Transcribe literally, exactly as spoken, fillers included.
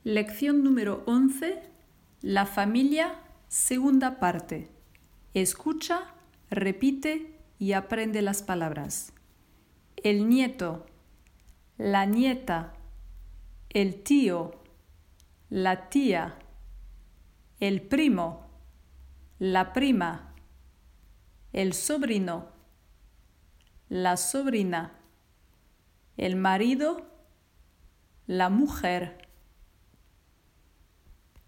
Lección número once. La familia, segunda parte. Escucha, repite y aprende las palabras. El nieto, la nieta, el tío, la tía, el primo, la prima, el sobrino, la sobrina, el marido, la mujer,